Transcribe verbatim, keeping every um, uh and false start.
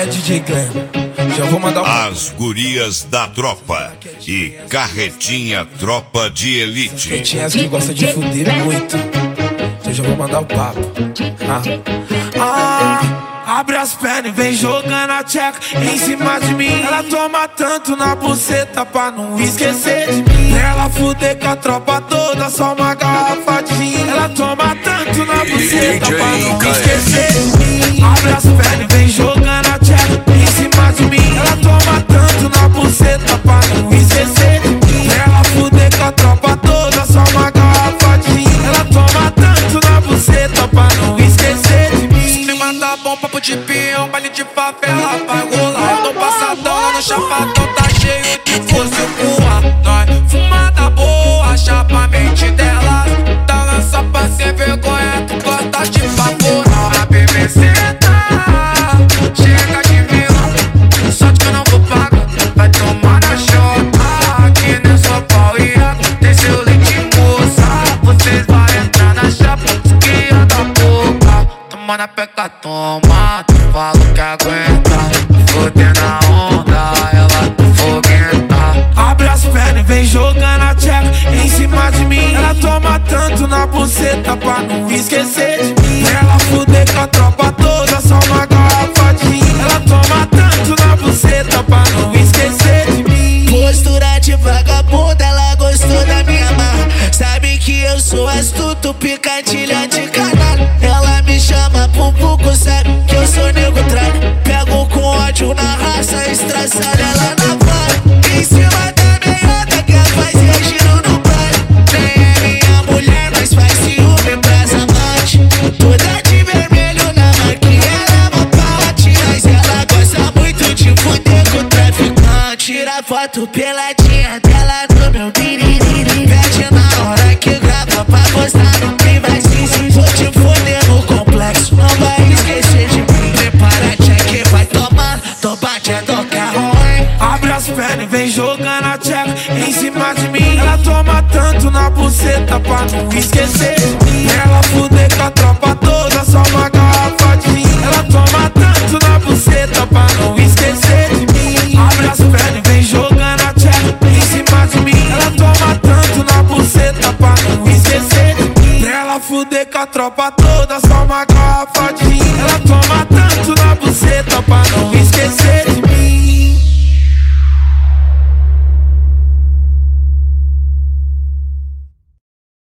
É D J Glenn, já vou mandar o... As gurias da tropa e carretinha tropa de elite. Carretinhas que gosta de fuder muito, eu já vou mandar o papo. Ah, ah, abre as pernas e vem jogando a tcheca em cima de mim. Ela toma tanto na buceta pra não esquecer de mim. Ela fuder com a tropa toda, só uma garrafa de gin. Ela toma tanto na buceta pra não esquecer de mim. Abre as pernas e vem jogando a tcheca em cima de mim. Ela toma tanto na buceta pra não esquecer de mim. Ela fuder com a tropa toda, só uma garrafa de gin. Ela toma tanto na buceta pra não esquecer de mim. Se manda bom, papo de peão, baile de favela vai rolar. Eu tô passadão lá no chapadão, tá cheio de força e voa. Nós fumada boa, chapa a mente dela. Tá lança pra ser vergonha, tu gosta de favorar. A B B C tá, chega de vilão, só que eu não vou pagar. Vai tomar na chota, aqui não é só pau e água. Tem seu leite moça, vocês vão entrar na chapa, que anda boca. Toma na peca, toma, tu fala que aguenta. Fodendo a onda, ela tá foguenta. Abre as pernas e vem jogando a tcheca em cima de mim. Ela toma tanto na buceta pra não esquecer de mim. Ela fuder com a tropa toda, só uma garrafa de gin. Ela toma tanto na buceta pra não esquecer de mim. Postura de vagabunda, ela gostou da minha marra. Sabe que eu sou astuto, picadilha de canalha. Ela me chama pro pouco, sabe que eu sou nego tralha. Pego com ódio na raça, estraçalha ela na vara. Em cima da meiota, quer fazer giro no baile. Nem é minha mulher, mas faz ciúme pras amantes. Toda de vermelho na marquinha, ela é uma palatina. Mas ela gosta muito de fuder com o traficante. Tira foto peladinha dela no meu biriri. Pede na hora que grava pra postar no privacy. Vou te foder no complexo, não vai esquecer de mim. Prepara check, vai tomar, tô batendo o carro, hein. Abre as pernas e vem jogando a tcheca em cima de mim. Ela toma tanto na buceta pra não esquecer de mim. Ela fuder com a tropa toda, só uma garrafa de gin. Ela toma tanto na buceta pra não esquecer de mim. Abre as pernas e vem jogando a tcheca em cima de mim. Ela toma tanto na buceta pra não esquecer de mim. Ela fuder com a tropa toda, só uma garrafa de